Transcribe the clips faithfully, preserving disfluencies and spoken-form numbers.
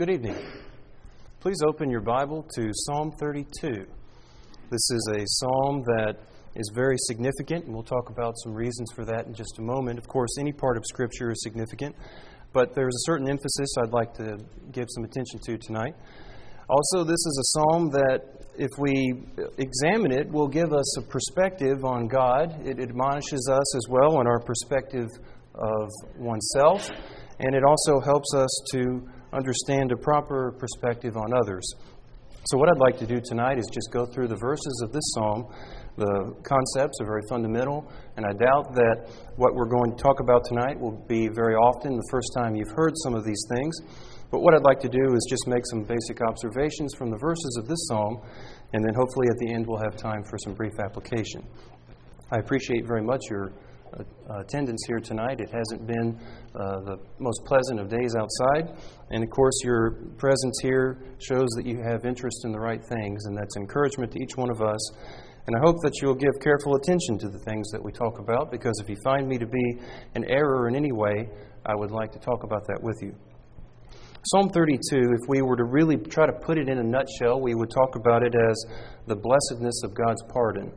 Good evening. Please open your Bible to Psalm thirty-two. This is a psalm that is very significant, and we'll talk about some reasons for that in just a moment. Of course, any part of Scripture is significant, but there's a certain emphasis I'd like to give some attention to tonight. Also, this is a psalm that, if we examine it, will give us a perspective on God. It admonishes us as well on our perspective of oneself, and it also helps us to understand a proper perspective on others. So what I'd like to do tonight is just go through the verses of this psalm. The concepts are very fundamental, and I doubt that what we're going to talk about tonight will be very often the first time you've heard some of these things. But what I'd like to do is just make some basic observations from the verses of this psalm, and then hopefully at the end we'll have time for some brief application. I appreciate very much your uh, attendance here tonight. It hasn't been uh, the most pleasant of days outside, and of course your presence here shows that you have interest in the right things, and that's encouragement to each one of us. And I hope that you'll give careful attention to the things that we talk about, because if you find me to be an error in any way, I would like to talk about that with you. Psalm thirty-two, if we were to really try to put it in a nutshell, we would talk about it as the blessedness of God's pardon.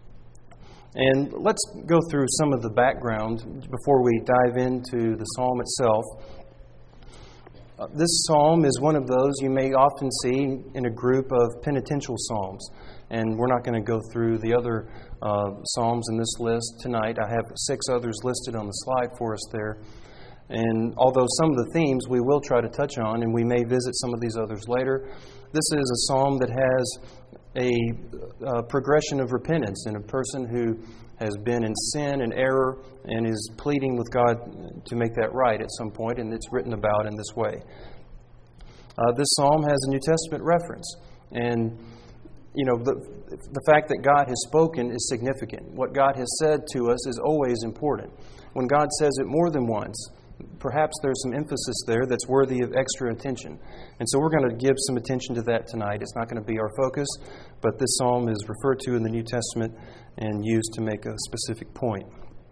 And let's go through some of the background before we dive into the psalm itself. Uh, this psalm is one of those you may often see in a group of penitential psalms. And we're not going to go through the other uh, psalms in this list tonight. I have six others listed on the slide for us there. And although some of the themes we will try to touch on, and we may visit some of these others later, this is a psalm that has a, a progression of repentance in a person who has been in sin and error and is pleading with God to make that right at some point, and it's written about in this way. Uh, this psalm has a New Testament reference, and you know the the fact that God has spoken is significant. What God has said to us is always important. When God says it more than once, perhaps there's some emphasis there that's worthy of extra attention. And so we're going to give some attention to that tonight. It's not going to be our focus, but this psalm is referred to in the New Testament and used to make a specific point.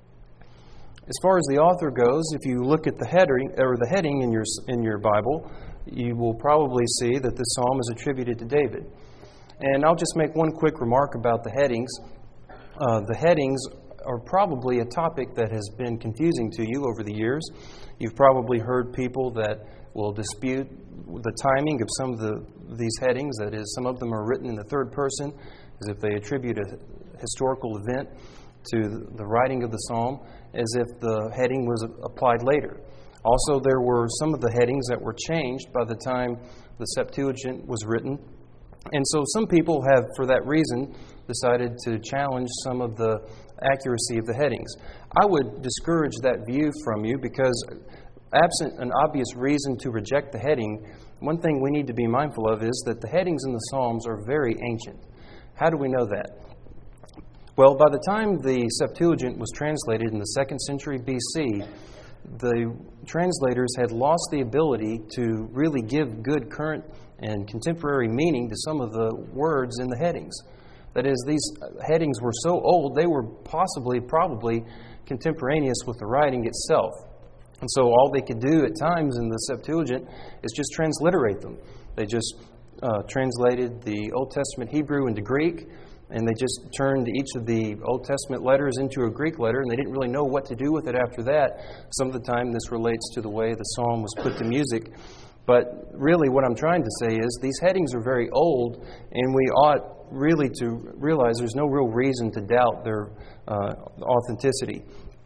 As far as the author goes, if you look at the heading or the heading in your in your Bible, you will probably see that this psalm is attributed to David. And I'll just make one quick remark about the headings. Uh, the headings are probably a topic that has been confusing to you over the years. You've probably heard people that will dispute the timing of some of the these headings. That is, some of them are written in the third person, as if they attribute a historical event to the writing of the psalm, as if the heading was applied later. Also, there were some of the headings that were changed by the time the Septuagint was written. And so some people have, for that reason, decided to challenge some of the accuracy of the headings. I would discourage that view from you, because absent an obvious reason to reject the heading, one thing we need to be mindful of is that the headings in the Psalms are very ancient. How do we know that? Well, by the time the Septuagint was translated in the second century B C, the translators had lost the ability to really give good current and contemporary meaning to some of the words in the headings. That is, these headings were so old, they were possibly, probably contemporaneous with the writing itself. And so all they could do at times in the Septuagint is just transliterate them. They just uh, translated the Old Testament Hebrew into Greek, and they just turned each of the Old Testament letters into a Greek letter, and they didn't really know what to do with it after that. Some of the time this relates to the way the psalm was put to music. But really what I'm trying to say is these headings are very old, and we ought really to realize there's no real reason to doubt their uh, authenticity.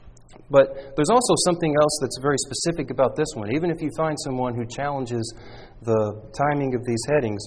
But there's also something else that's very specific about this one. Even if you find someone who challenges the timing of these headings,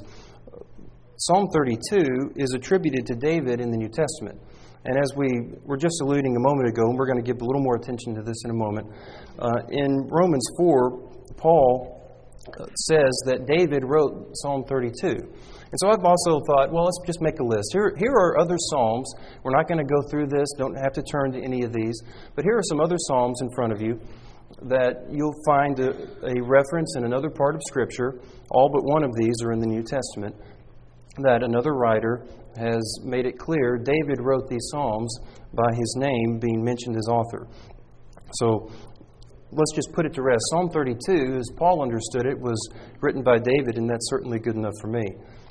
Psalm thirty-two is attributed to David in the New Testament. And as we were just alluding a moment ago, and we're going to give a little more attention to this in a moment, uh, in Romans four, Paul says that David wrote Psalm thirty-two. And so I've also thought, well, let's just make a list. Here, here are other Psalms. We're not going to go through this. Don't have to turn to any of these. But here are some other Psalms in front of you that you'll find a, a reference in another part of Scripture. All but one of these are in the New Testament. That another writer has made it clear David wrote these Psalms by his name being mentioned as author. So let's just put it to rest. Psalm thirty-two, as Paul understood it, was written by David, and that's certainly good enough for me.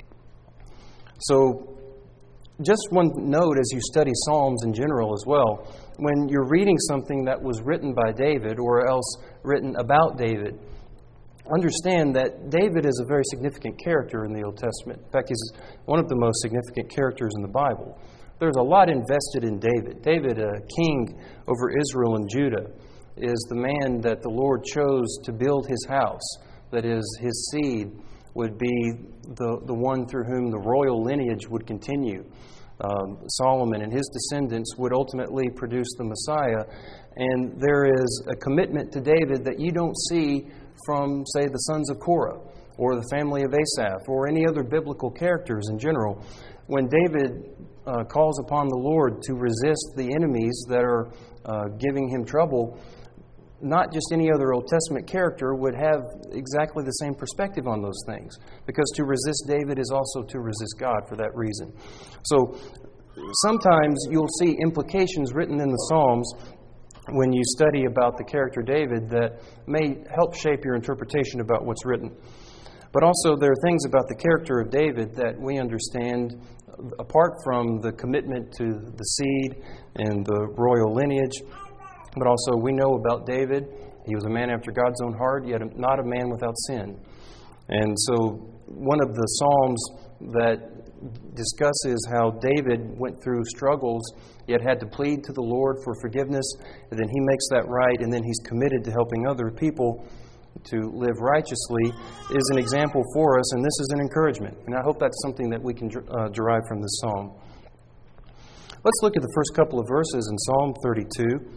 So, just one note as you study Psalms in general as well. When you're reading something that was written by David or else written about David, understand that David is a very significant character in the Old Testament. In fact, he's one of the most significant characters in the Bible. There's a lot invested in David. David, a king over Israel and Judah, is the man that the Lord chose to build his house. That is, his seed would be the, the one through whom the royal lineage would continue. Um, Solomon and his descendants would ultimately produce the Messiah. And there is a commitment to David that you don't see from, say, the sons of Korah or the family of Asaph or any other biblical characters in general. When David uh, calls upon the Lord to resist the enemies that are uh, giving him trouble, not just any other Old Testament character would have exactly the same perspective on those things. Because to resist David is also to resist God for that reason. So sometimes you'll see implications written in the Psalms when you study about the character David that may help shape your interpretation about what's written. But also there are things about the character of David that we understand apart from the commitment to the seed and the royal lineage. But also we know about David, he was a man after God's own heart, yet not a man without sin. And so one of the Psalms that discusses how David went through struggles, yet had to plead to the Lord for forgiveness, and then he makes that right, and then he's committed to helping other people to live righteously, is an example for us, and this is an encouragement. And I hope that's something that we can uh, derive from this psalm. Let's look at the first couple of verses in Psalm thirty-two.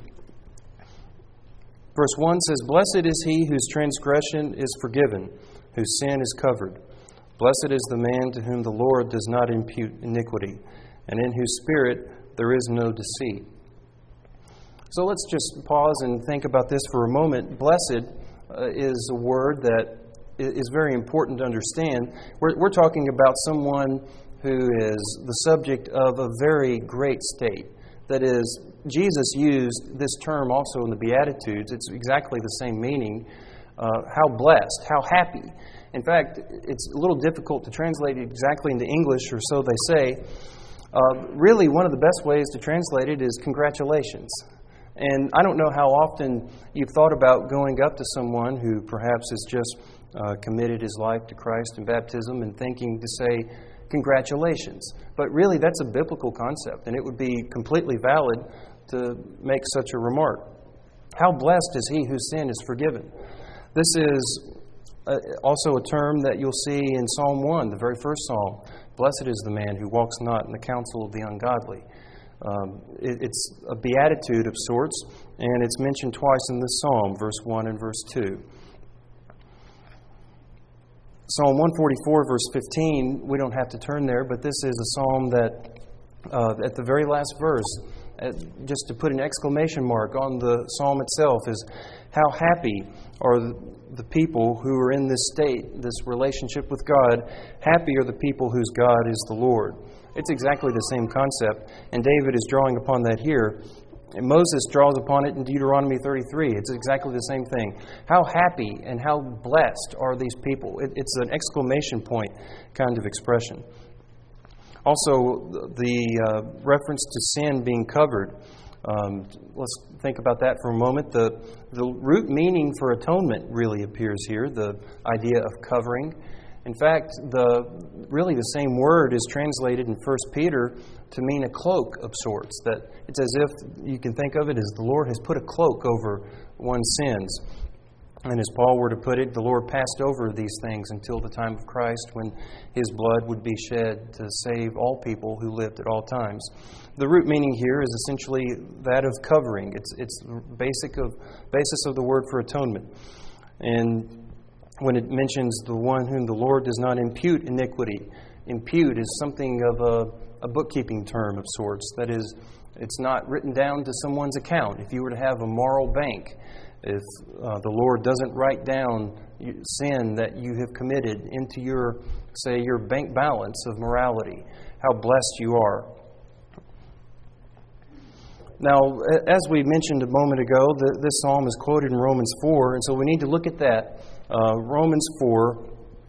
Verse one says, "Blessed is he whose transgression is forgiven, whose sin is covered. Blessed is the man to whom the Lord does not impute iniquity, and in whose spirit there is no deceit." So let's just pause and think about this for a moment. Blessed uh, is a word that is very important to understand. We're, we're talking about someone who is the subject of a very great state. That is, Jesus used this term also in the Beatitudes. It's exactly the same meaning. Uh, how blessed, how happy. In fact, it's a little difficult to translate it exactly into English, or so they say. Uh, really, one of the best ways to translate it is congratulations. And I don't know how often you've thought about going up to someone who perhaps has just uh, committed his life to Christ in baptism and thinking to say, congratulations. But really, that's a biblical concept, and it would be completely valid to make such a remark. How blessed is he whose sin is forgiven? This is uh, also a term that you'll see in Psalm one, the very first psalm. Blessed is the man who walks not in the counsel of the ungodly. Um, it, it's a beatitude of sorts, and it's mentioned twice in this psalm, verse one and verse two. Psalm one forty-four, verse fifteen, we don't have to turn there, but this is a psalm that, uh, at the very last verse, uh, just to put an exclamation mark on the psalm itself, is how happy are the, the people who are in this state, this relationship with God. Happy are the people whose God is the Lord. It's exactly the same concept, and David is drawing upon that here. And Moses draws upon it in Deuteronomy thirty-three. It's exactly the same thing. How happy and how blessed are these people? It, it's an exclamation point kind of expression. Also, the uh, reference to sin being covered. Um, let's think about that for a moment. The, the root meaning for atonement really appears here, the idea of covering. In fact, the really the same word is translated in First Peter to mean a cloak of sorts. That it's as if you can think of it as the Lord has put a cloak over one's sins. And as Paul were to put it, the Lord passed over these things until the time of Christ, when His blood would be shed to save all people who lived at all times. The root meaning here is essentially that of covering. It's it's the basic of basis of the word for atonement. And when it mentions the one whom the Lord does not impute iniquity, impute is something of a, a bookkeeping term of sorts. That is, it's not written down to someone's account. If you were to have a moral bank, if uh, the Lord doesn't write down sin that you have committed into your, say, your bank balance of morality, how blessed you are. Now, as we mentioned a moment ago, the, this psalm is quoted in Romans four, and so we need to look at that. Uh, Romans four.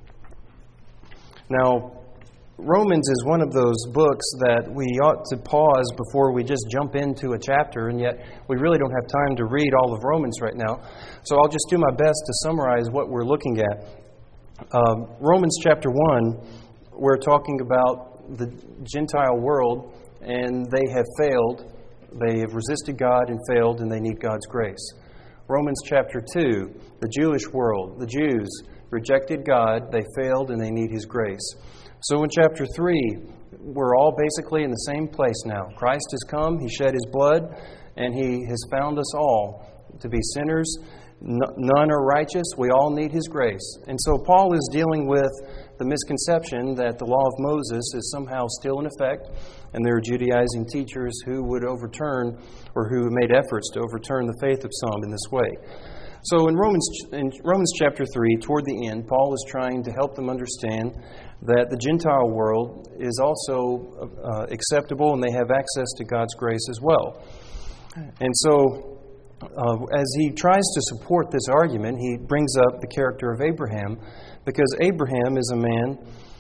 Now, Romans is one of those books that we ought to pause before we just jump into a chapter, and yet we really don't have time to read all of Romans right now. So I'll just do my best to summarize what we're looking at. Um, Romans chapter one, we're talking about the Gentile world, and they have failed. They have resisted God and failed, and they need God's grace. Romans chapter two, the Jewish world, the Jews rejected God, they failed, and they need His grace. So in chapter three, we're all basically in the same place now. Christ has come, He shed His blood, and He has found us all to be sinners. None are righteous. We all need His grace. And so Paul is dealing with the misconception that the law of Moses is somehow still in effect, and there are Judaizing teachers who would overturn, or who made efforts to overturn the faith of some in this way. So in Romans, in Romans chapter three, toward the end, Paul is trying to help them understand that the Gentile world is also uh, acceptable, and they have access to God's grace as well. And so, uh, as he tries to support this argument, he brings up the character of Abraham, because Abraham is a man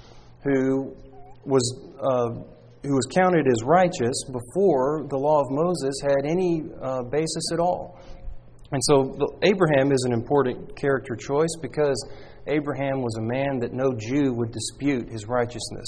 who was uh, who was counted as righteous before the law of Moses had any uh, basis at all. And so Abraham is an important character choice because Abraham was a man that no Jew would dispute his righteousness.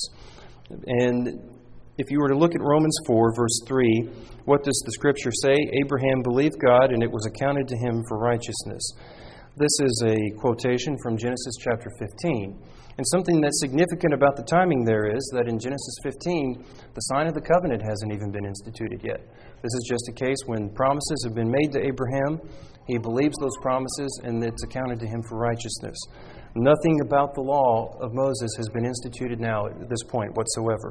And if you were to look at Romans four, verse three, what does the Scripture say? Abraham believed God, and it was accounted to him for righteousness. This is a quotation from Genesis chapter fifteen. And something that's significant about the timing there is that in Genesis fifteen, the sign of the covenant hasn't even been instituted yet. This is just a case when promises have been made to Abraham. He believes those promises, and it's accounted to him for righteousness. Nothing about the law of Moses has been instituted now at this point whatsoever.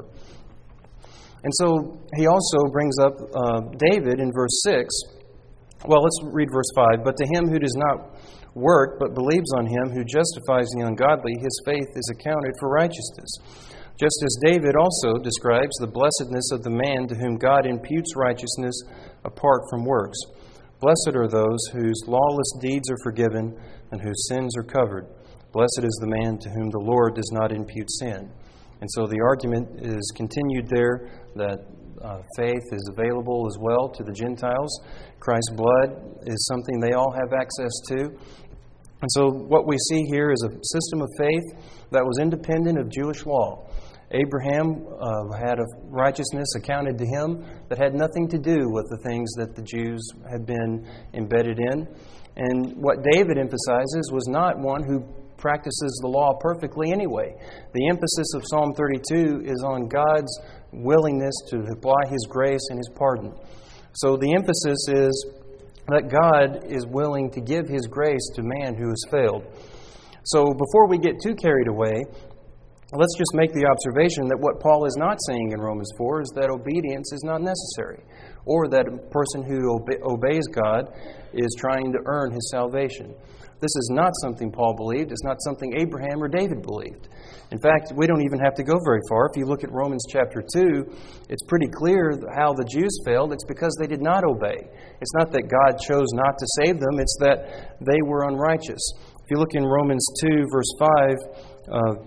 And so he also brings up uh, David in verse six. Well, let's read verse five. But to him who does not work, but believes on him who justifies the ungodly, his faith is accounted for righteousness. Just as David also describes the blessedness of the man to whom God imputes righteousness apart from works. Blessed are those whose lawless deeds are forgiven and whose sins are covered. Blessed is the man to whom the Lord does not impute sin. And so the argument is continued there that uh, faith is available as well to the Gentiles. Christ's blood is something they all have access to. And so what we see here is a system of faith that was independent of Jewish law. Abraham uh, had a righteousness accounted to him that had nothing to do with the things that the Jews had been embedded in. And what David emphasizes was not one who practices the law perfectly anyway. The emphasis of Psalm thirty-two is on God's willingness to apply His grace and His pardon. So the emphasis is that God is willing to give His grace to man who has failed. So before we get too carried away, let's just make the observation that what Paul is not saying in Romans four is that obedience is not necessary, or that a person who obe- obeys God is trying to earn his salvation. This is not something Paul believed. It's not something Abraham or David believed. In fact, we don't even have to go very far. If you look at Romans chapter two, it's pretty clear how the Jews failed. It's because they did not obey. It's not that God chose not to save them. It's that they were unrighteous. If you look in Romans two, verse five, uh,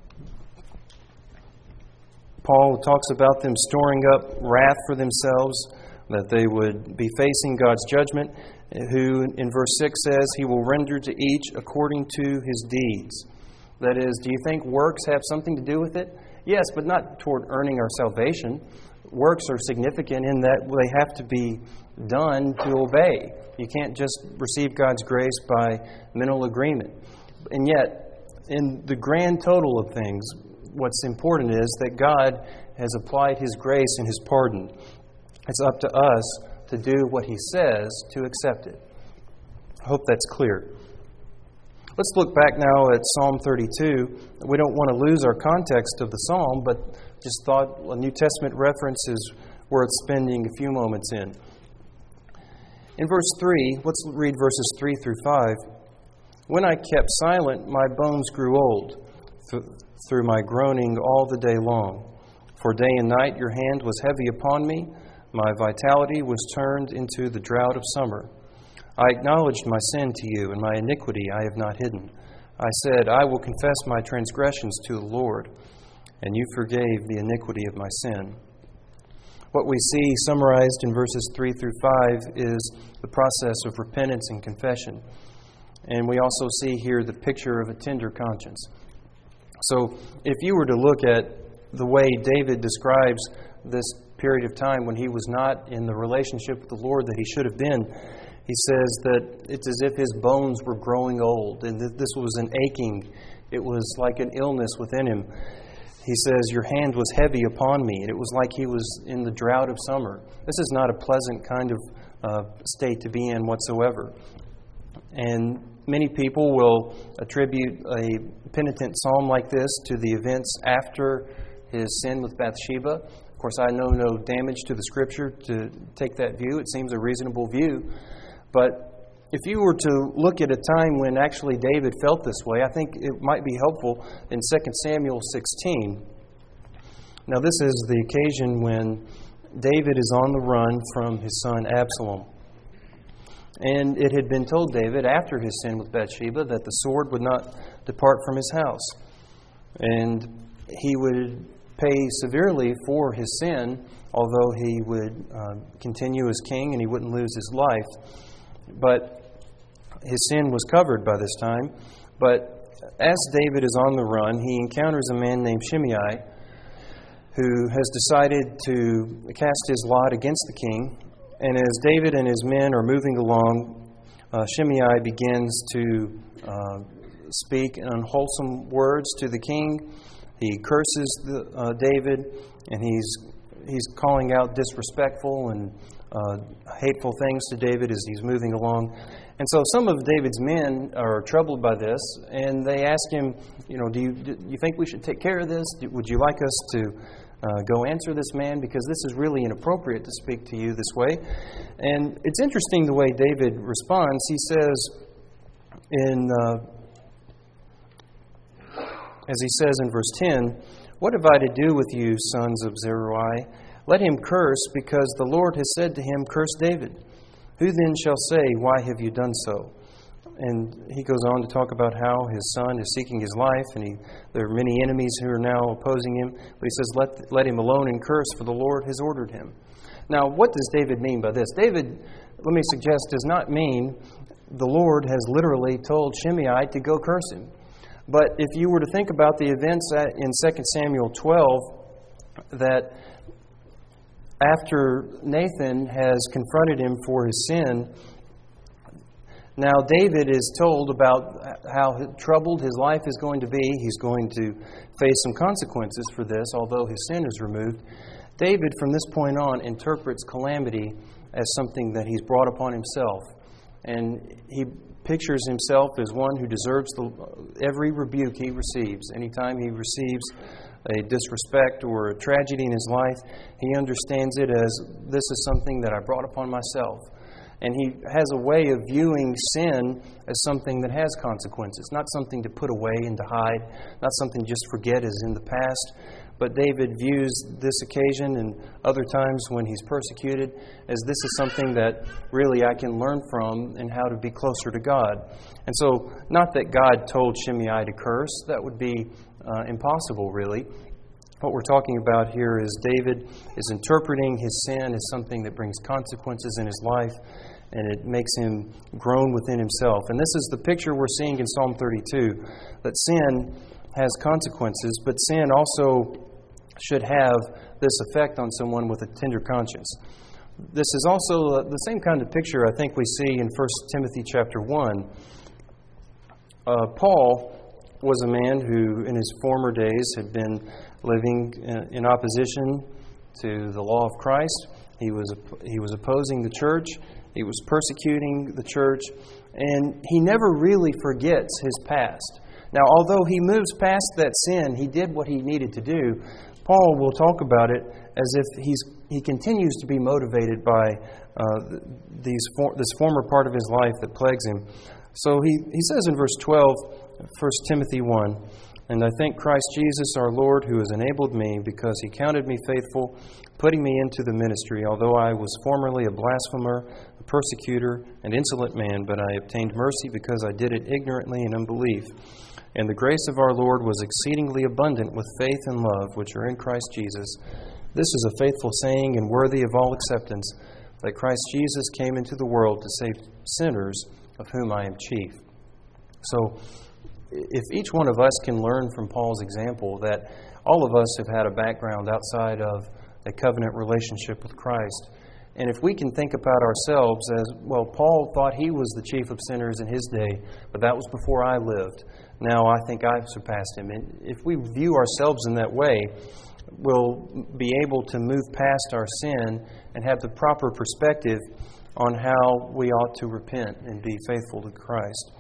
Paul talks about them storing up wrath for themselves, that they would be facing God's judgment, who in verse six says, He will render to each according to his deeds. That is, do you think works have something to do with it? Yes, but not toward earning our salvation. Works are significant in that they have to be done to obey. You can't just receive God's grace by mental agreement. And yet, in the grand total of things, what's important is that God has applied His grace and His pardon. It's up to us to do what He says to accept it. I hope that's clear. Let's look back now at Psalm thirty-two. We don't want to lose our context of the psalm, but just thought a New Testament reference is worth spending a few moments in. In verse three, let's read verses three through five. When I kept silent, my bones grew old th- through my groaning all the day long. For day and night your hand was heavy upon me. My vitality was turned into the drought of summer. I acknowledged my sin to you, and my iniquity I have not hidden. I said, I will confess my transgressions to the Lord, and you forgave the iniquity of my sin. What we see summarized in verses three through five is the process of repentance and confession. And we also see here the picture of a tender conscience. So if you were to look at the way David describes this period of time when he was not in the relationship with the Lord that he should have been, he says that it's as if his bones were growing old, and that this was an aching. It was like an illness within him. He says, your hand was heavy upon me. It was like he was in the drought of summer. This is not a pleasant kind of uh, state to be in whatsoever. And many people will attribute a penitent psalm like this to the events after his sin with Bathsheba. Of course, I know no damage to the Scripture to take that view. It seems a reasonable view. But if you were to look at a time when actually David felt this way, I think it might be helpful in Second Samuel sixteen. Now, this is the occasion when David is on the run from his son Absalom. And it had been told David after his sin with Bathsheba that the sword would not depart from his house. And he would pay severely for his sin, although he would uh, continue as king and he wouldn't lose his life. But his sin was covered by this time. But as David is on the run, he encounters a man named Shimei who has decided to cast his lot against the king. And as David and his men are moving along, uh, Shimei begins to uh, speak unwholesome words to the king. He curses the, uh, David, and he's he's calling out disrespectful and uh, hateful things to David as he's moving along. And so some of David's men are troubled by this, and they ask him, you know, do you do you think we should take care of this? Would you like us to uh, go answer this man? Because this is really inappropriate to speak to you this way. And it's interesting the way David responds. He says in, uh, as he says in verse ten, what have I to do with you, sons of Zeruiah? Let him curse, because the Lord has said to him, curse David. Who then shall say, why have you done so? And he goes on to talk about how his son is seeking his life, and he, there are many enemies who are now opposing him. But he says, let, let him alone and curse, for the Lord has ordered him. Now, what does David mean by this? David, let me suggest, does not mean the Lord has literally told Shimei to go curse him. But if you were to think about the events in Second Samuel twelve, that after Nathan has confronted him for his sin, now David is told about how troubled his life is going to be. He's going to face some consequences for this, although his sin is removed. David, from this point on, interprets calamity as something that he's brought upon himself. And he pictures himself as one who deserves the, every rebuke he receives. Anytime he receives a disrespect or a tragedy in his life, he understands it as, this is something that I brought upon myself. And he has a way of viewing sin as something that has consequences, not something to put away and to hide, not something to just forget as in the past. But David views this occasion and other times when he's persecuted as this is something that really I can learn from and how to be closer to God. And so, not that God told Shimei to curse, that would be uh, impossible really. What we're talking about here is David is interpreting his sin as something that brings consequences in his life, and it makes him groan within himself. And this is the picture we're seeing in Psalm thirty-two, that sin has consequences, but sin also should have this effect on someone with a tender conscience. This is also the same kind of picture I think we see in First Timothy chapter one. Uh, Paul was a man who in his former days had been living in opposition to the law of Christ. He was he was opposing the church. He was persecuting the church. And he never really forgets his past. Now, although he moves past that sin, he did what he needed to do. Paul will talk about it as if he's he continues to be motivated by uh, these for, this former part of his life that plagues him. So he, he says in verse twelve, First Timothy one, And I thank Christ Jesus our Lord, who has enabled me, because he counted me faithful, putting me into the ministry, although I was formerly a blasphemer, a persecutor, an insolent man, but I obtained mercy because I did it ignorantly in unbelief. And the grace of our Lord was exceedingly abundant with faith and love, which are in Christ Jesus. This is a faithful saying and worthy of all acceptance, that Christ Jesus came into the world to save sinners, of whom I am chief. So, if each one of us can learn from Paul's example that all of us have had a background outside of a covenant relationship with Christ, and if we can think about ourselves as, well, Paul thought he was the chief of sinners in his day, but that was before I lived. Now I think I've surpassed him. And if we view ourselves in that way, we'll be able to move past our sin and have the proper perspective on how we ought to repent and be faithful to Christ.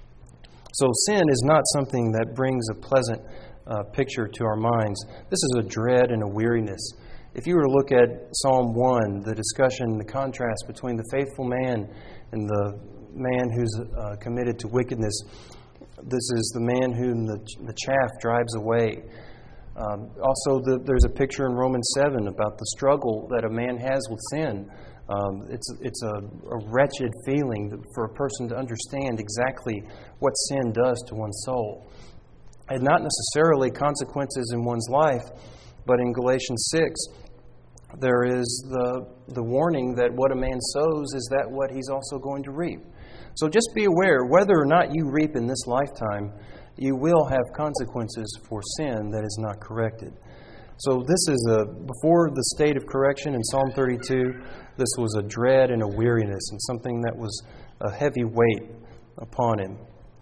So sin is not something that brings a pleasant uh, picture to our minds. This is a dread and a weariness. If you were to look at Psalm one, the discussion, the contrast between the faithful man and the man who's uh, committed to wickedness, this is the man whom the, the chaff drives away. Um, also, the, there's a picture in Romans seven about the struggle that a man has with sin. Um, it's it's a, a wretched feeling for a person to understand exactly what sin does to one's soul. And not necessarily consequences in one's life, but in Galatians six, there is the, the warning that what a man sows is that what he's also going to reap. So just be aware, whether or not you reap in this lifetime, you will have consequences for sin that is not corrected. So this is a, before the state of correction in Psalm thirty-two, this was a dread and a weariness and something that was a heavy weight upon him.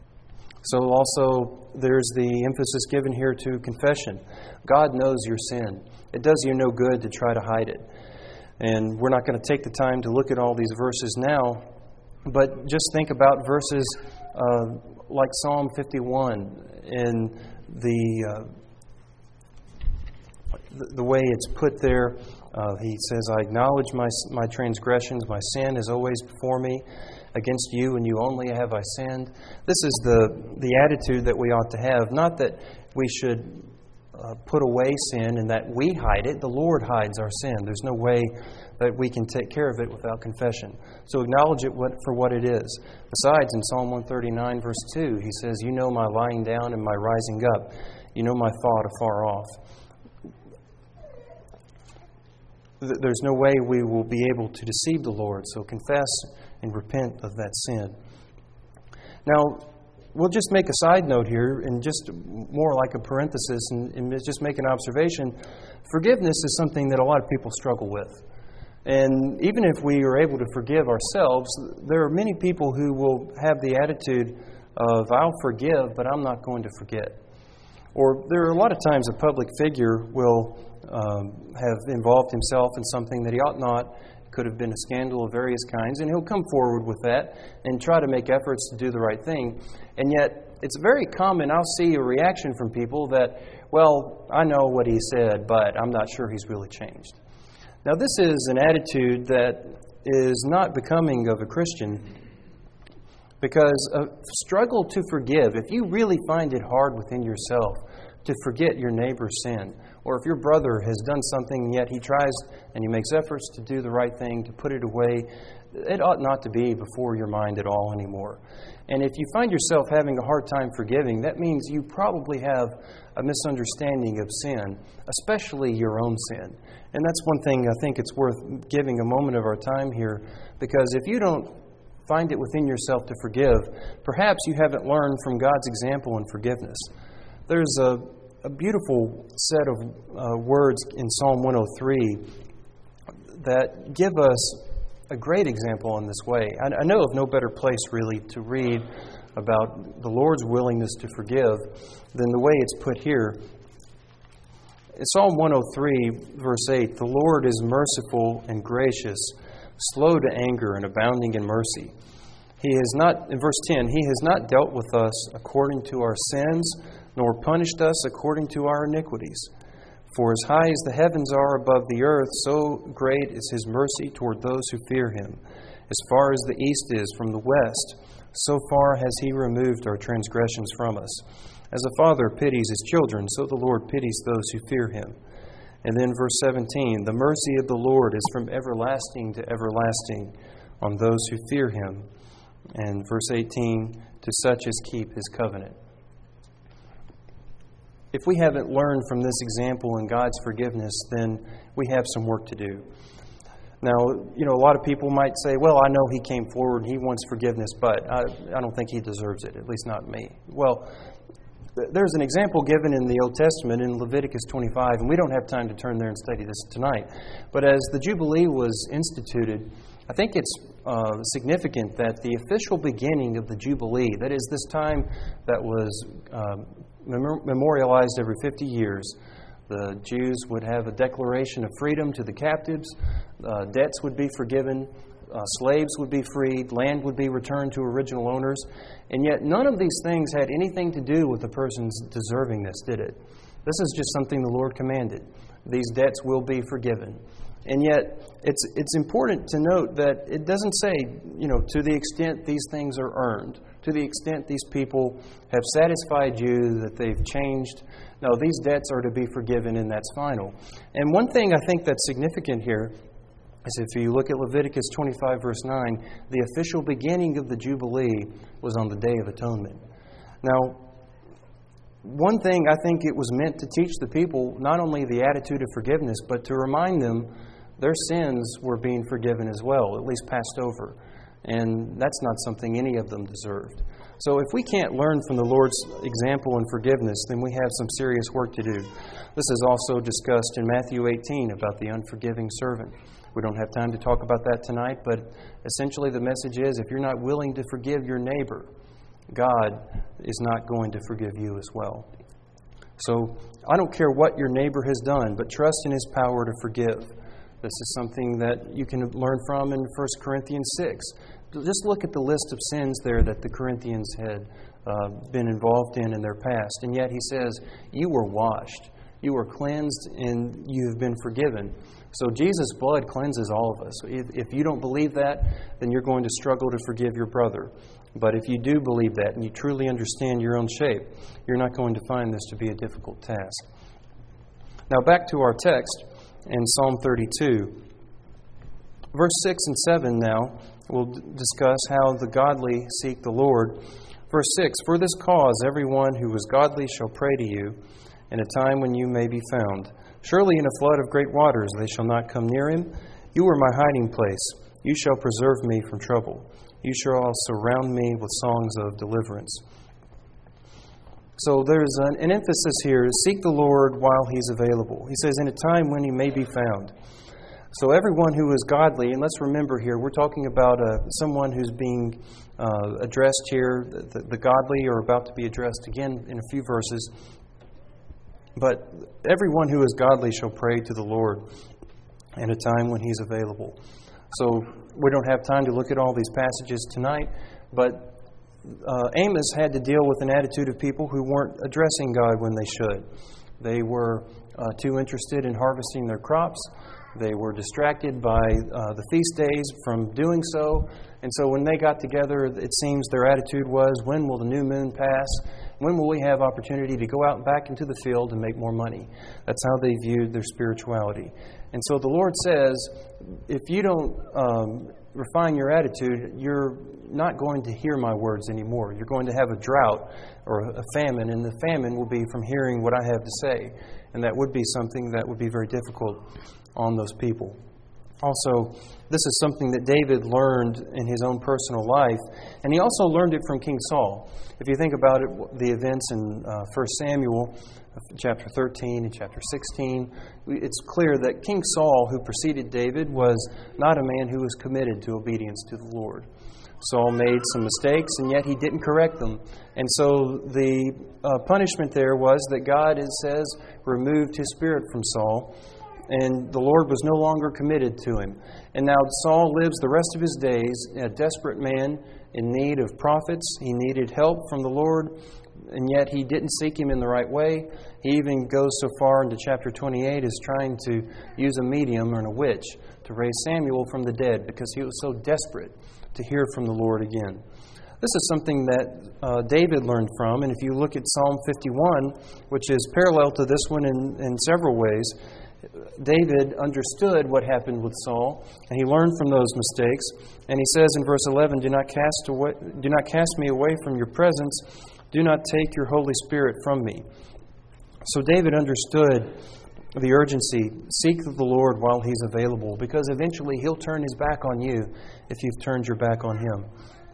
So also there's the emphasis given here to confession. God knows your sin. It does you no good to try to hide it. And we're not going to take the time to look at all these verses now, but just think about verses uh, like Psalm fifty-one and the... Uh, The way it's put there, uh, he says, I acknowledge my my transgressions, my sin is always before me. Against you and you only have I sinned. This is the, the attitude that we ought to have. Not that we should uh, put away sin and that we hide it. The Lord hides our sin. There's no way that we can take care of it without confession. So acknowledge it for what it is. Besides, in Psalm one thirty-nine, verse two, he says, you know my lying down and my rising up. You know my thought afar off. There's no way we will be able to deceive the Lord, so confess and repent of that sin. Now, we'll just make a side note here, and just more like a parenthesis, and, and just make an observation. Forgiveness is something that a lot of people struggle with. And even if we are able to forgive ourselves, there are many people who will have the attitude of, I'll forgive, but I'm not going to forget. Or there are a lot of times a public figure will um, have involved himself in something that he ought not. It could have been a scandal of various kinds, and he'll come forward with that and try to make efforts to do the right thing. And yet, it's very common, I'll see a reaction from people that, well, I know what he said, but I'm not sure he's really changed. Now, this is an attitude that is not becoming of a Christian, because a struggle to forgive, if you really find it hard within yourself to forget your neighbor's sin, or if your brother has done something yet he tries and he makes efforts to do the right thing, to put it away, it ought not to be before your mind at all anymore. And if you find yourself having a hard time forgiving, that means you probably have a misunderstanding of sin, especially your own sin. And that's one thing I think it's worth giving a moment of our time here, because if you don't find it within yourself to forgive, perhaps you haven't learned from God's example in forgiveness. There's a, a beautiful set of uh, words in Psalm one oh three that give us a great example in this way. I, I know of no better place really to read about the Lord's willingness to forgive than the way it's put here. In Psalm one oh three, verse eight, the Lord is merciful and gracious, slow to anger and abounding in mercy. He has not, in verse ten, He has not dealt with us according to our sins, nor punished us according to our iniquities. For as high as the heavens are above the earth, so great is His mercy toward those who fear Him. As far as the east is from the west, so far has He removed our transgressions from us. As a father pities his children, so the Lord pities those who fear him. And then verse seventeen, the mercy of the Lord is from everlasting to everlasting on those who fear him. And verse eighteen, to such as keep his covenant. If we haven't learned from this example in God's forgiveness, then we have some work to do. Now, you know, a lot of people might say, well, I know he came forward and he wants forgiveness, but I, I don't think he deserves it, at least not me. Well, there's an example given in the Old Testament in Leviticus twenty-five, and we don't have time to turn there and study this tonight. But as the Jubilee was instituted, I think it's uh, significant that the official beginning of the Jubilee, that is this time that was uh, mem- memorialized every fifty years, the Jews would have a declaration of freedom to the captives, uh, debts would be forgiven, uh, slaves would be freed, land would be returned to original owners, and yet none of these things had anything to do with the person's deserving this, did it? This is just something the Lord commanded. These debts will be forgiven. And yet, it's it's important to note that it doesn't say, you know, to the extent these things are earned, to the extent these people have satisfied you, that they've changed. No, these debts are to be forgiven, and that's final. And one thing I think that's significant here is if you look at Leviticus twenty-five, verse nine, the official beginning of the Jubilee was on the Day of Atonement. Now, one thing I think it was meant to teach the people, not only the attitude of forgiveness, but to remind them their sins were being forgiven as well, at least passed over. And that's not something any of them deserved. So if we can't learn from the Lord's example in forgiveness, then we have some serious work to do. This is also discussed in Matthew eighteen about the unforgiving servant. We don't have time to talk about that tonight, but essentially the message is if you're not willing to forgive your neighbor, God is not going to forgive you as well. So I don't care what your neighbor has done, but trust in his power to forgive. This is something that you can learn from in First Corinthians six. Just look at the list of sins there that the Corinthians had uh, been involved in in their past. And yet he says, you were washed, you were cleansed, and you have been forgiven. So Jesus' blood cleanses all of us. If, if you don't believe that, then you're going to struggle to forgive your brother. But if you do believe that and you truly understand your own shape, you're not going to find this to be a difficult task. Now back to our text in Psalm thirty-two. Verse six and seven now, we'll discuss how the godly seek the Lord. Verse six, for this cause everyone who is godly shall pray to you in a time when you may be found. Surely in a flood of great waters they shall not come near him. You are my hiding place. You shall preserve me from trouble. You shall surround me with songs of deliverance. So there's an, an emphasis here, seek the Lord while he's available. He says, in a time when he may be found. So everyone who is godly, and let's remember here, we're talking about uh, someone who's being uh, addressed here. The, the godly are about to be addressed again in a few verses. But everyone who is godly shall pray to the Lord in a time when he's available. So we don't have time to look at all these passages tonight, but uh, Amos had to deal with an attitude of people who weren't addressing God when they should. They were uh, too interested in harvesting their crops. They were distracted by uh, the feast days from doing so. And so when they got together, it seems their attitude was, when will the new moon pass? When will we have opportunity to go out back into the field and make more money? That's how they viewed their spirituality. And so the Lord says, if you don't um, refine your attitude, you're not going to hear my words anymore. You're going to have a drought or a famine, and the famine will be from hearing what I have to say. And that would be something that would be very difficult on those people. Also, this is something that David learned in his own personal life, and he also learned it from King Saul. If you think about it, the events in uh, First Samuel, chapter thirteen and chapter sixteen, it's clear that King Saul, who preceded David, was not a man who was committed to obedience to the Lord. Saul made some mistakes, and yet he didn't correct them. And so the uh, punishment there was that God, it says, removed his spirit from Saul, and the Lord was no longer committed to him. And now Saul lives the rest of his days a desperate man in need of prophets. He needed help from the Lord, and yet he didn't seek him in the right way. He even goes so far into chapter twenty-eight as trying to use a medium or a witch to raise Samuel from the dead because he was so desperate to hear from the Lord again. This is something that uh, David learned from, and if you look at Psalm fifty-one, which is parallel to this one in, in several ways, David understood what happened with Saul, and he learned from those mistakes. And he says in verse eleven, "Do not cast away, do not cast me away from your presence. Do not take your Holy Spirit from me." So David understood the urgency. Seek the Lord while He's available, because eventually He'll turn His back on you if you've turned your back on Him.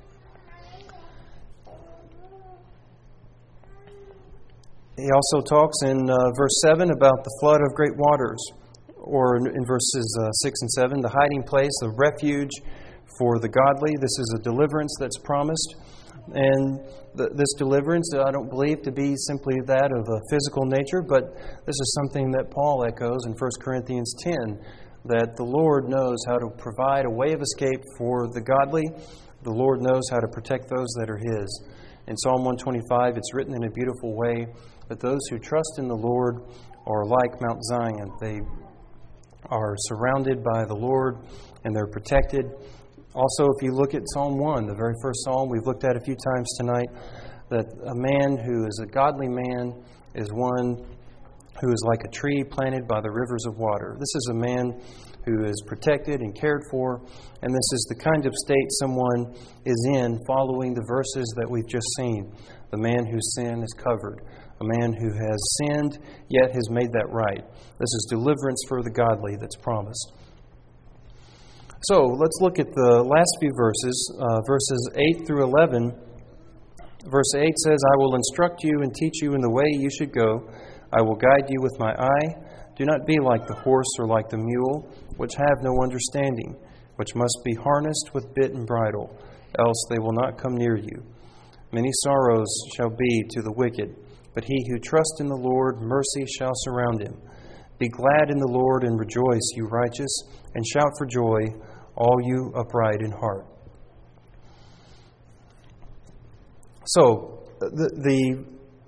He also talks in uh, verse seven about the flood of great waters, or in, in verses uh, six and seven, the hiding place, the refuge for the godly. This is a deliverance that's promised. And th- this deliverance, I don't believe to be simply that of a physical nature, but this is something that Paul echoes in First Corinthians ten, that the Lord knows how to provide a way of escape for the godly. The Lord knows how to protect those that are His. In Psalm one twenty-five, it's written in a beautiful way that those who trust in the Lord are like Mount Zion. They are surrounded by the Lord and they're protected. Also, if you look at Psalm one, the very first psalm we've looked at a few times tonight, that a man who is a godly man is one who is like a tree planted by the rivers of water. This is a man who is protected and cared for, and this is the kind of state someone is in following the verses that we've just seen. The man whose sin is covered. A man who has sinned, yet has made that right. This is deliverance for the godly that's promised. So, let's look at the last few verses, uh, verses eight through eleven. Verse eight says, "I will instruct you and teach you in the way you should go. I will guide you with my eye. Do not be like the horse or like the mule, which have no understanding, which must be harnessed with bit and bridle, else they will not come near you. Many sorrows shall be to the wicked, but he who trusts in the Lord, mercy shall surround him. Be glad in the Lord and rejoice, you righteous, and shout for joy, all you upright in heart." So, the the,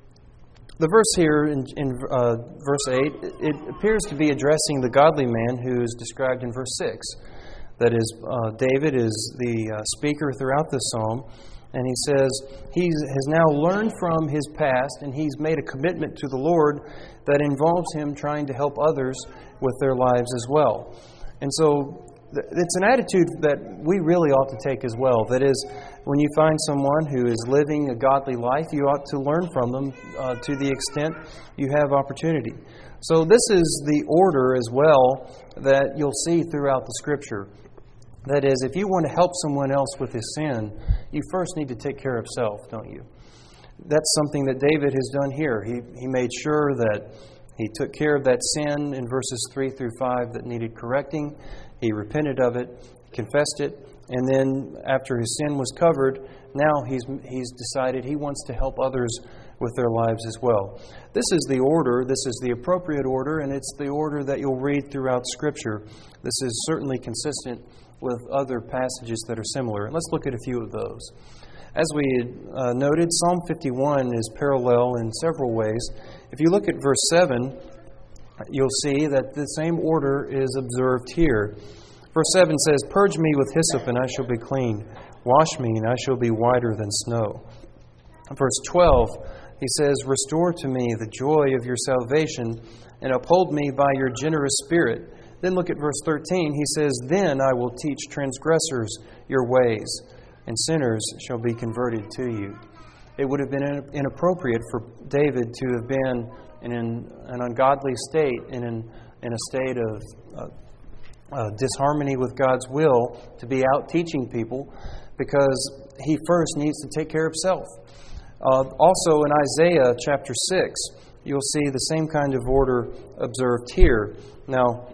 the verse here in, in uh, verse eight, it appears to be addressing the godly man who is described in verse six. That is, uh, David is the uh, speaker throughout this psalm, and he says he has now learned from his past, and he's made a commitment to the Lord that involves him trying to help others with their lives as well. And so it's an attitude that we really ought to take as well. That is, when you find someone who is living a godly life, you ought to learn from them uh, to the extent you have opportunity. So this is the order as well that you'll see throughout the Scripture. That is, if you want to help someone else with his sin, you first need to take care of self, don't you? That's something that David has done here. He he made sure that he took care of that sin in verses three through five that needed correcting. He repented of it, confessed it, and then after his sin was covered, now he's he's decided he wants to help others with their lives as well. This is the order, this is the appropriate order, and it's the order that you'll read throughout Scripture. This is certainly consistent with other passages that are similar. And let's look at a few of those. As we uh, noted, Psalm fifty-one is parallel in several ways. If you look at verse seven, you'll see that the same order is observed here. Verse seven says, "Purge me with hyssop, and I shall be clean. Wash me, and I shall be whiter than snow." Verse twelve, he says, "Restore to me the joy of your salvation, and uphold me by your generous spirit." Then look at verse thirteen. He says, "Then I will teach transgressors your ways, and sinners shall be converted to you." It would have been inappropriate for David to have been in an, an ungodly state, in, an, in a state of uh, uh, disharmony with God's will, to be out teaching people, because he first needs to take care of self. Uh, also in Isaiah chapter six, you'll see the same kind of order observed here. Now,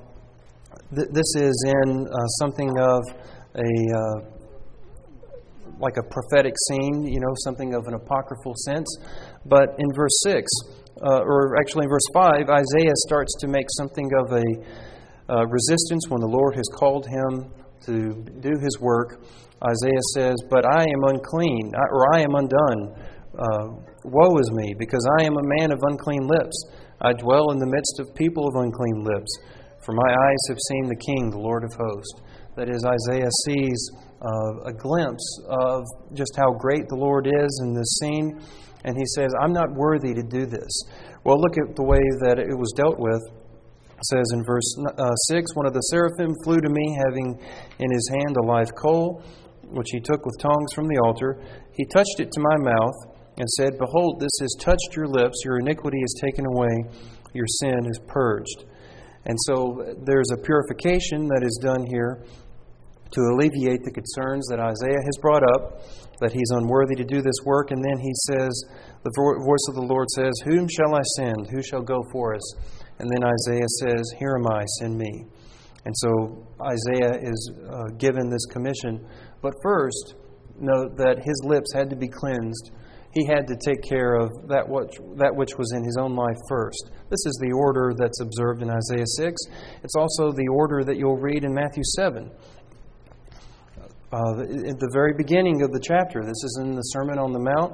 th- this is in uh, something of a... Uh, like a prophetic scene, you know, something of an apocryphal sense. But in verse six, uh, or actually in verse five, Isaiah starts to make something of a uh, resistance when the Lord has called him to do His work. Isaiah says, "But I am unclean," or "I am undone. Uh, woe is me, because I am a man of unclean lips. I dwell in the midst of people of unclean lips. For my eyes have seen the King, the Lord of hosts. That is, Isaiah sees uh, a glimpse of just how great the Lord is in this scene. And he says, I'm not worthy to do this. Well, look at the way that it was dealt with. It says in verse uh, six, one of the seraphim flew to me, having in his hand a live coal, which he took with tongs from the altar. He touched it to my mouth and said, Behold, this has touched your lips. Your iniquity is taken away. Your sin is purged. And so there's a purification that is done here to alleviate the concerns that Isaiah has brought up, that he's unworthy to do this work. And then he says, the voice of the Lord says, Whom shall I send? Who shall go for us? And then Isaiah says, Here am I, send me. And so Isaiah is uh, given this commission. But first, note that his lips had to be cleansed. He had to take care of that which, that which was in his own life first. This is the order that's observed in Isaiah six. It's also the order that you'll read in Matthew seven. Uh, at the very beginning of the chapter, this is in the Sermon on the Mount,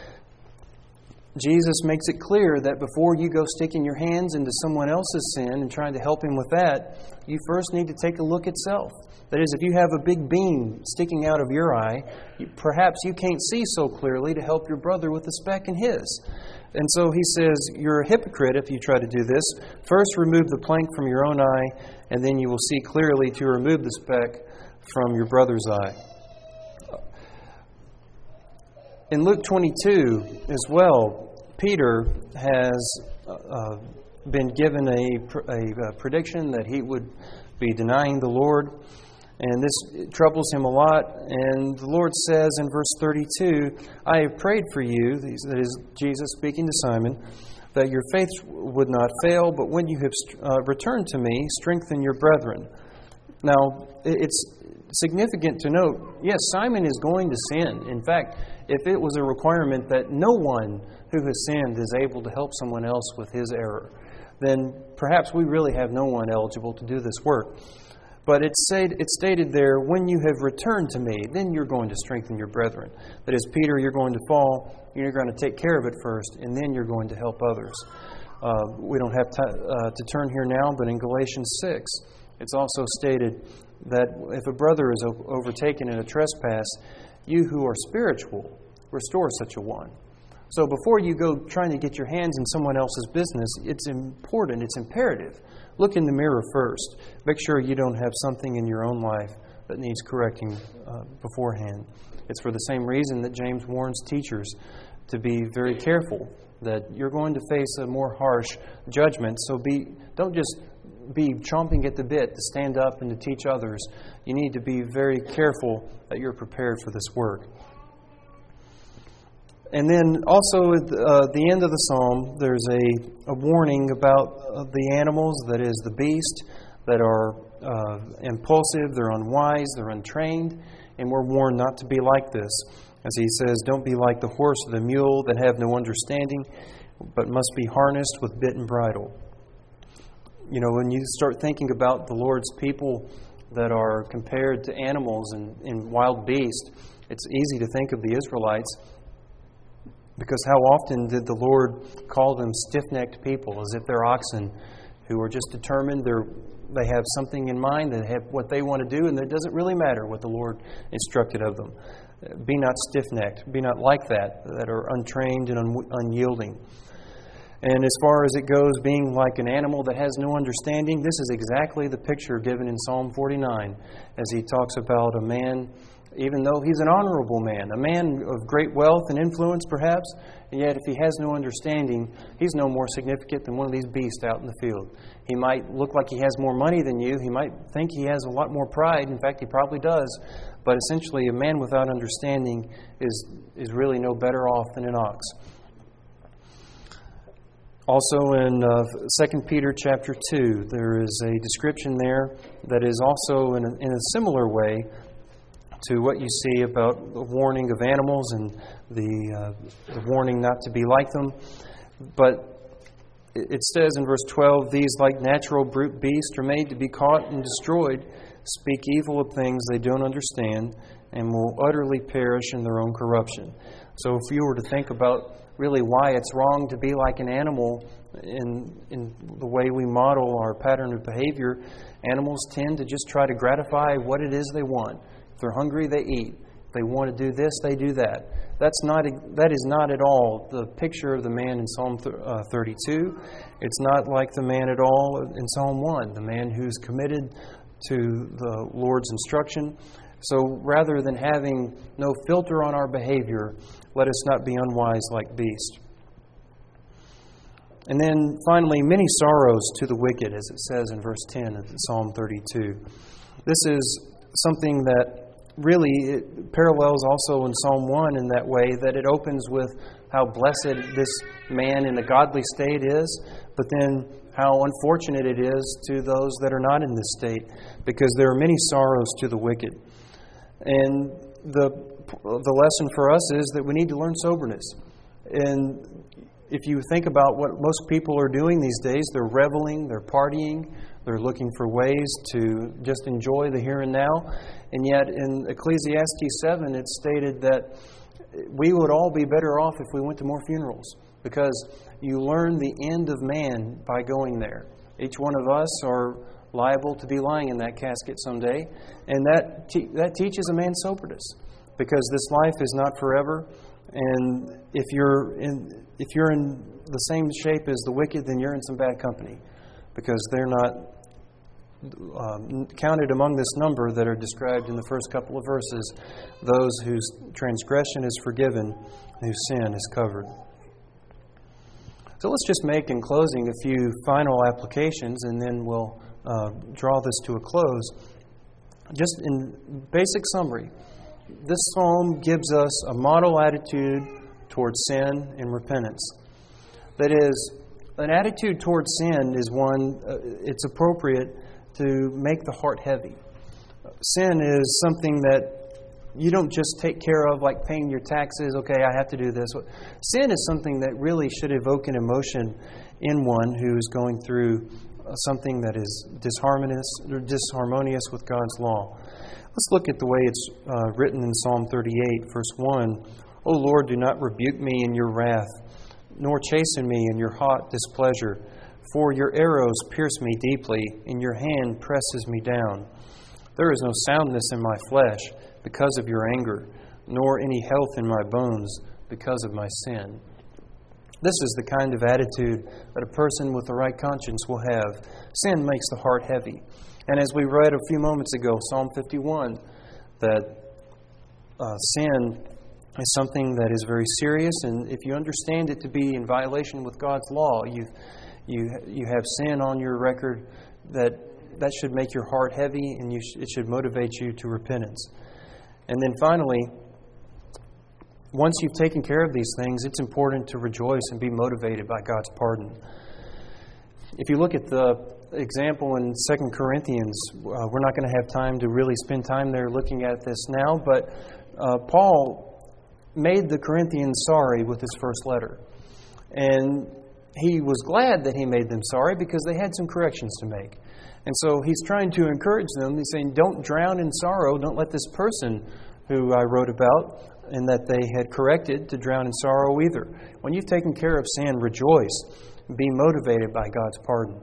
Jesus makes it clear that before you go sticking your hands into someone else's sin and trying to help him with that, you first need to take a look at self. That is, if you have a big beam sticking out of your eye, you, perhaps you can't see so clearly to help your brother with a speck in his. And so he says, you're a hypocrite if you try to do this. First remove the plank from your own eye, and then you will see clearly to remove the speck from your brother's eye. In Luke twenty-two as well, Peter has uh, been given a, a, a prediction that he would be denying the Lord. And this troubles him a lot. And the Lord says in verse thirty-two, I have prayed for you, that is Jesus speaking to Simon, that your faith would not fail, but when you have uh, returned to me, strengthen your brethren. Now, it's significant to note, yes, Simon is going to sin. In fact, if it was a requirement that no one who has sinned is able to help someone else with his error, then perhaps we really have no one eligible to do this work. But it's, said, it's stated there, when you have returned to me, then you're going to strengthen your brethren. That is, Peter, you're going to fall, you're going to take care of it first, and then you're going to help others. Uh, we don't have to, uh, to turn here now, but in Galatians six, it's also stated that if a brother is overtaken in a trespass, you who are spiritual, restore such a one. So before you go trying to get your hands in someone else's business, it's important, it's imperative. Look in the mirror first. Make sure you don't have something in your own life that needs correcting uh, beforehand. It's for the same reason that James warns teachers to be very careful, that you're going to face a more harsh judgment. So be don't just be chomping at the bit to stand up and to teach others. You need to be very careful that you're prepared for this work. And then also at uh, the end of the psalm, there's a, a warning about uh, the animals, that is the beast, that are uh, impulsive, they're unwise, they're untrained, and we're warned not to be like this. As he says, don't be like the horse or the mule that have no understanding, but must be harnessed with bit and bridle. You know, when you start thinking about the Lord's people that are compared to animals and, and wild beasts, it's easy to think of the Israelites, because how often did the Lord call them stiff-necked people, as if they're oxen who are just determined, they're, they have something in mind, they have what they want to do, and it doesn't really matter what the Lord instructed of them. Be not stiff-necked. Be not like that, that are untrained and un- unyielding. And as far as it goes, being like an animal that has no understanding, this is exactly the picture given in Psalm forty-nine, as he talks about a man, even though he's an honorable man, a man of great wealth and influence perhaps, and yet if he has no understanding, he's no more significant than one of these beasts out in the field. He might look like he has more money than you. He might think he has a lot more pride. In fact, he probably does. But essentially, a man without understanding is, is really no better off than an ox. Also in uh, Second Peter chapter two, there is a description there that is also in a, in a similar way to what you see about the warning of animals and the, uh, the warning not to be like them. But it says in verse twelve, these like natural brute beasts are made to be caught and destroyed, speak evil of things they don't understand, and will utterly perish in their own corruption. So if you were to think about really why it's wrong to be like an animal in in the way we model our pattern of behavior, animals tend to just try to gratify what it is they want. If they're hungry, they eat. If they want to do this, they do that. That's not that is not at all the picture of the man in Psalm thirty-two. It's not like the man at all in Psalm one, the man who's committed to the Lord's instruction. So rather than having no filter on our behavior, let us not be unwise like beasts. And then finally, many sorrows to the wicked, as it says in verse ten of Psalm thirty-two. This is something that really it parallels also in Psalm one in that way, that it opens with how blessed this man in the godly state is, but then how unfortunate it is to those that are not in this state, because there are many sorrows to the wicked. And the the lesson for us is that we need to learn soberness. And if you think about what most people are doing these days, they're reveling, they're partying, they're looking for ways to just enjoy the here and now. And yet in Ecclesiastes seven, it's stated that we would all be better off if we went to more funerals, because you learn the end of man by going there. Each one of us are liable to be lying in that casket someday, and that te- that teaches a man soberness, because this life is not forever. And if you're in if you're in the same shape as the wicked, then you're in some bad company, because they're not um, counted among this number that are described in the first couple of verses, those whose transgression is forgiven, whose sin is covered. So let's just make, in closing, a few final applications, and then we'll uh, draw this to a close. Just in basic summary, this psalm gives us a model attitude towards sin and repentance. That is, an attitude towards sin is one, uh, it's appropriate to make the heart heavy. Sin is something that you don't just take care of like paying your taxes. Okay, I have to do this. Sin is something that really should evoke an emotion in one who is going through something that is disharmonious or disharmonious with God's law. Let's look at the way it's uh, written in Psalm thirty-eight, verse one. O Lord, do not rebuke me in your wrath, nor chasten me in your hot displeasure. For your arrows pierce me deeply, and your hand presses me down. There is no soundness in my flesh because of your anger, nor any health in my bones because of my sin. This is the kind of attitude that a person with the right conscience will have. Sin makes the heart heavy. And as we read a few moments ago, Psalm fifty-one, that uh, sin is something that is very serious, and if you understand it to be in violation with God's law, you you you have sin on your record, that that should make your heart heavy, and you sh- it should motivate you to repentance. And then finally, once you've taken care of these things, it's important to rejoice and be motivated by God's pardon. If you look at the example in Second Corinthians, uh, we're not going to have time to really spend time there looking at this now, but uh, Paul made the Corinthians sorry with his first letter. And he was glad that he made them sorry because they had some corrections to make. And so he's trying to encourage them. He's saying, don't drown in sorrow. Don't let this person who I wrote about and that they had corrected to drown in sorrow either. When you've taken care of sin, rejoice. Be motivated by God's pardon.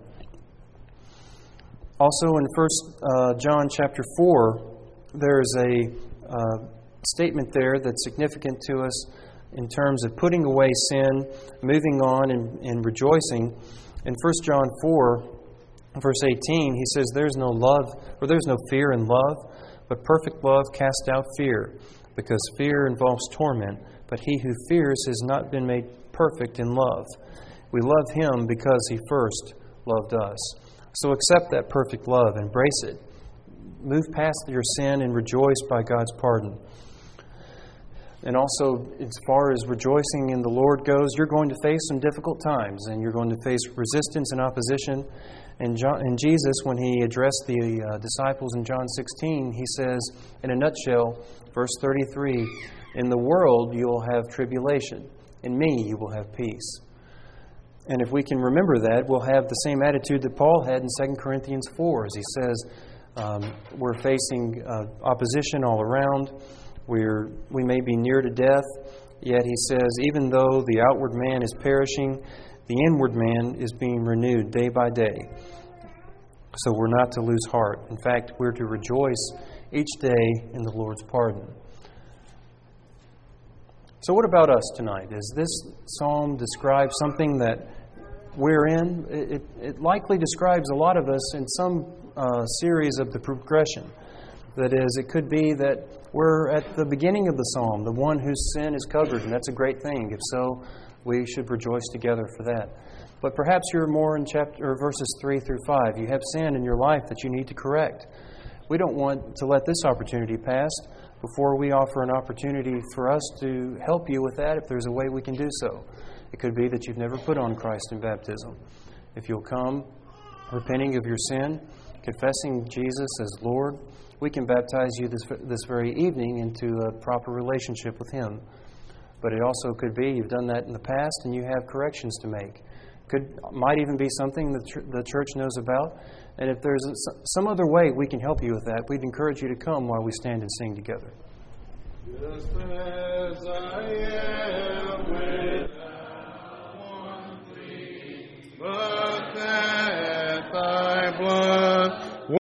Also in First uh, John chapter four, there's a uh, statement there that's significant to us in terms of putting away sin, moving on, and, and rejoicing. In First John four, verse eighteen, he says, "There's no love, or there's no fear in love, but perfect love casts out fear, because fear involves torment. But he who fears has not been made perfect in love. We love him because he first loved us." So accept that perfect love, embrace it. Move past your sin and rejoice by God's pardon. And also, as far as rejoicing in the Lord goes, you're going to face some difficult times, and you're going to face resistance and opposition. And, John, and Jesus, when he addressed the uh, disciples in John sixteen, he says, in a nutshell, verse thirty-three, "In the world you will have tribulation. In me you will have peace." And if we can remember that, we'll have the same attitude that Paul had in Second Corinthians four, as he says, Um, we're facing uh, opposition all around. We're, we may be near to death, yet he says, even though the outward man is perishing, the inward man is being renewed day by day. So we're not to lose heart. In fact, we're to rejoice each day in the Lord's pardon. So what about us tonight? Does this psalm describe something that we're in? It, it likely describes a lot of us in some uh, series of the progression. That is, it could be that we're at the beginning of the psalm, the one whose sin is covered, and that's a great thing. If so, we should rejoice together for that. But perhaps you're more in chapter or verses three through five. You have sin in your life that you need to correct. We don't want to let this opportunity pass before we offer an opportunity for us to help you with that if there's a way we can do so. It could be that you've never put on Christ in baptism. If you'll come repenting of your sin, confessing Jesus as Lord, we can baptize you this, this very evening into a proper relationship with Him. But it also could be you've done that in the past and you have corrections to make. Could might even be something that ch- the church knows about. And if there's a, some other way we can help you with that, we'd encourage you to come while we stand and sing together. Just as I am without one plea, but